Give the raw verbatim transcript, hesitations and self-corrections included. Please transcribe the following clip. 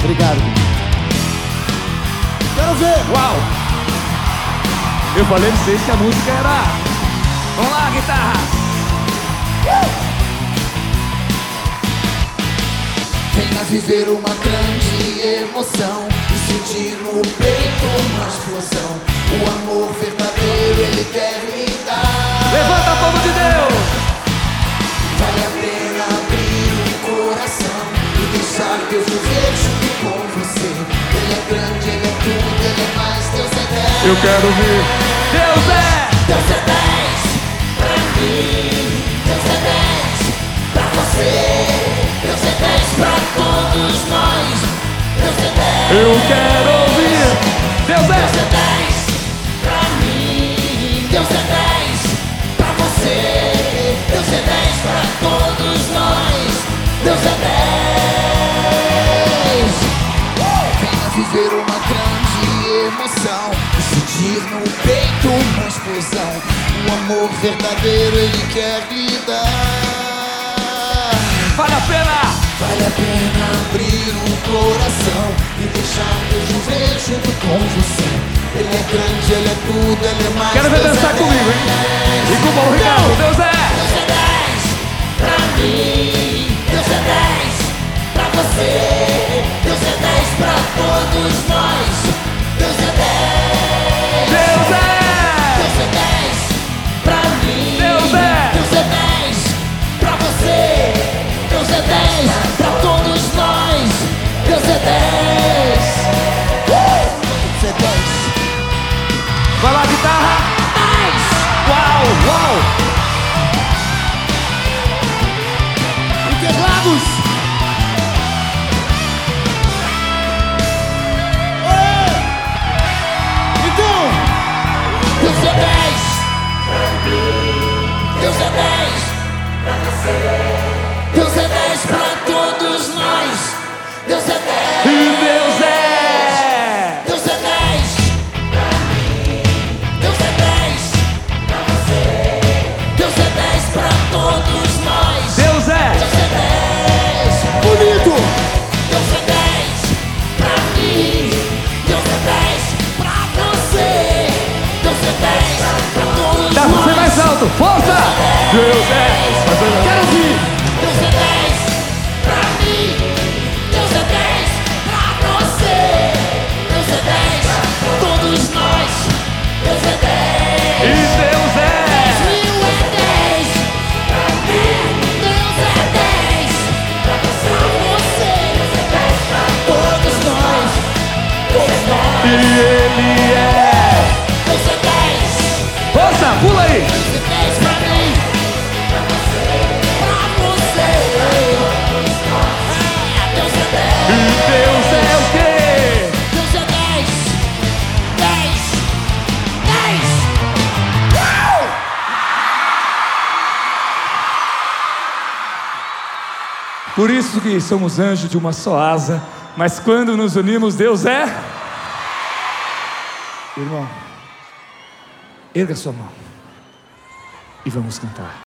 Obrigado. Quero ver. Uau! Eu falei pra vocês que a música era... Vamos lá, guitarra! Uh! Venha viver uma grande emoção e sentir no peito uma explosão. O amor verdadeiro ele quer me dar. Levanta, povo de Deus! Vale a pena abrir o coração e deixar Deus viver junto com você. Ele é grande, ele é tudo, ele é mais, Deus é dez. Eu quero ouvir. Deus é! Deus é dez pra mim, Deus é dez pra você, Deus é dez pra todos nós, Deus é dez. Eu quero ouvir. Deus é! Deus é dez pra mim, Deus é dez pra você, Deus é dez pra todos nós, Deus é dez. Venha viver uma grande emoção e sentir no peito uma explosão. O amor verdadeiro ele quer lhe dar. Vale a pena! Vale a pena abrir o coração e deixar Deus viver junto com você. Ele é grande, ele é tudo, ele é mais. Quero ver Deus dançar é comigo, hein? dez. E com o bom Ricardo, Deus é! Deus é dez pra mim, Deus é dez pra você, Deus é dez pra todos nós, Deus é dez. Deus é! Deus é dez pra mim, Deus é! Deus é dez pra você, Deus é dez pra todos nós, Deus é dez. Uh! Deus é dez. Vai lá, guitarra! dez. Uau, uau! Interlagos. Oi. Então, Deus é dez pra mim, Deus é dez pra você, Deus é dez pra todos nós, Deus é dez. E Deus é! Deus é dez pra mim, Deus é dez pra você, Deus é dez pra todos nós, Deus é! Deus é dez. bonito. Deus é dez pra mim, Deus é dez pra você, Deus é dez pra todos Dá pra nós. ser mais alto! Força! Deus é! Quero ouvir. Deus é dez pra mim, Deus é dez pra você, Deus é dez pra todos nós, Deus é dez. E Deus é! dez mil é dez pra mim, Deus é dez pra você, Deus é dez pra todos nós, todos nós. E Ele é! Deus é dez, Força! Pula aí! Deus é dez pra mim, pra você, é, Deus é dez. E Deus é o quê? Deus é dez, dez, dez. Uau! Por isso que somos anjos de uma só asa, mas quando nos unimos, Deus é... Irmão, erga sua mão e vamos cantar.